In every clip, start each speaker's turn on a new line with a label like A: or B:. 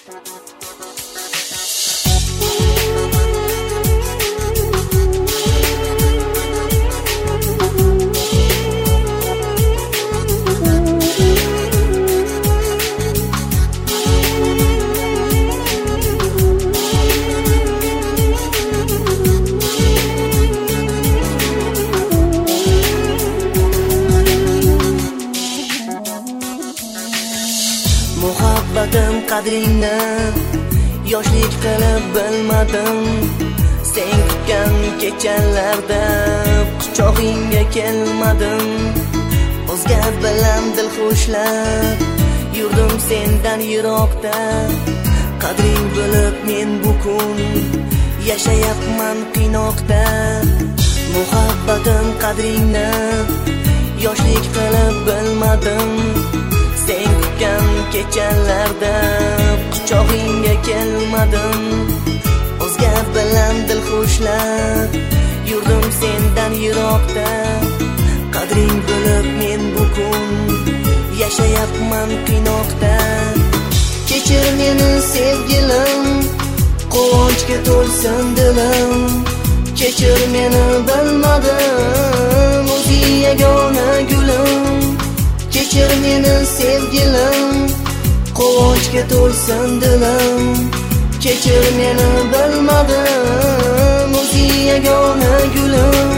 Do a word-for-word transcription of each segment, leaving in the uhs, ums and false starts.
A: Muhabbatim qadringni yoshlik qilib bilmadim. Sen kutgan kechalarda quchog'ingga kelmadim. O'zga bilan dil xushlab yurdim sendan yiroqda. Qadring bilib men bu kun yashayapman qiynoqda. Muhabbatim qadringni yoshlik qilib bilmadim. Sen kutgan kechalarda quchog'ingga kelmadim. O'zga bilan dil xushlab yurdim sendan yiroqda. Qadring bilib men bu kun yashayapman qiynoqda. Kechir meni sevgilim, quvonchga to'lsin dilim. Kechir meni bilmadim, o'zing yagona gulim. Kechir meni sevgilim, quvonchga to'lsin dilim. Kechir meni bilmadim, o'zing yagona gulim.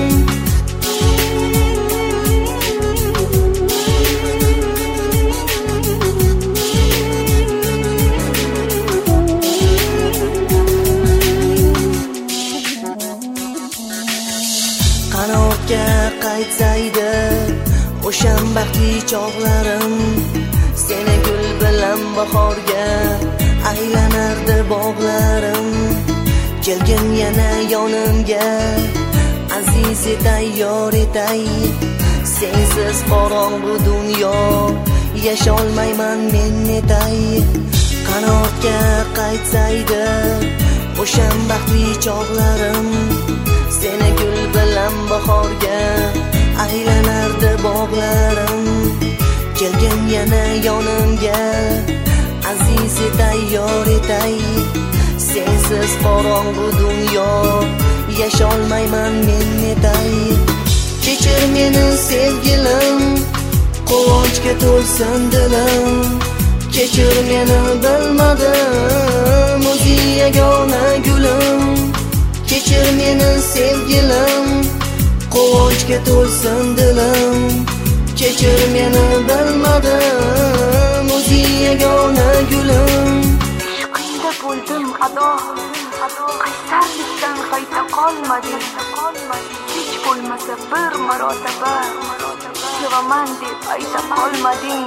A: Qanotga qaytsaydi o'shan baxtli chog'larim, seni gul bilan bahorga aylanardi bog'larim. Kelgin yana yonimga, aziz etay, yor etay. Sensiz qorong'u dunyo, yasholmayman men etay. Qanotga qaytsaydi o'shan baxtli chog'larim, seni gul bilan bahorga aylanardi bog'larim. Kelgin yana yonimga, aziz etay, yor etay. Sensiz qorong'u dunyo, yasholmayman men etay. Kechir meni sevgilim, quvonchga to'lsin dilim. Kechir meni bilmadim, o'zing yagona gulim. Kechir meni sevgilim, quvonchga to'lsin dilim. Kechir meni bilmadim, o'zing yagona gulim.
B: Ishqingda bo'ldim ado, qaysarlikdan qayta qolmadim. Hech bo'lmasa bir marotaba sevaman deb ayta qolmading.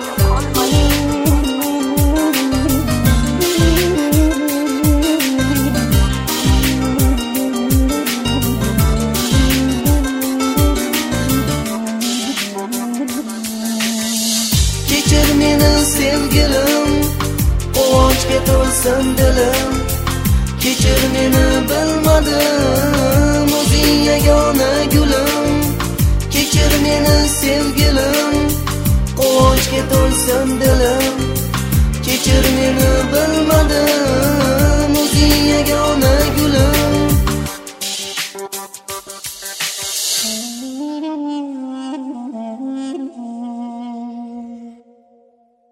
A: Kechir meni sevgilim, quvonchga to'lsin dilim. Kechir meni bilmadim, o'zing yagona gulim. Kechir meni sevgilim, quvonchga to'lsin dilim. Kechir meni bilmadim.